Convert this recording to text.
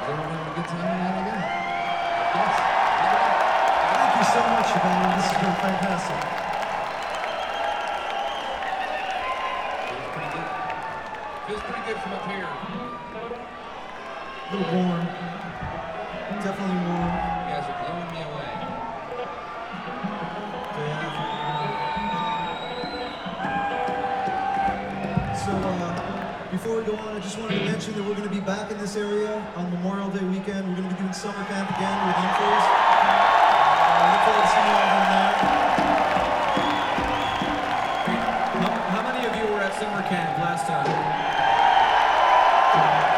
everyone having a good time tonight again? Yes. Thank you so much, Yvonne. This has been fantastic. Feels pretty good from up here. A little warm. Definitely warm. You guys are blowing me away. So, before we go on, I just wanted to mention that we're going to be back in this area on Memorial Day weekend. We're going to be doing summer camp again with Infos. I look forward to seeing you all down there. How many of you were at summer camp last time?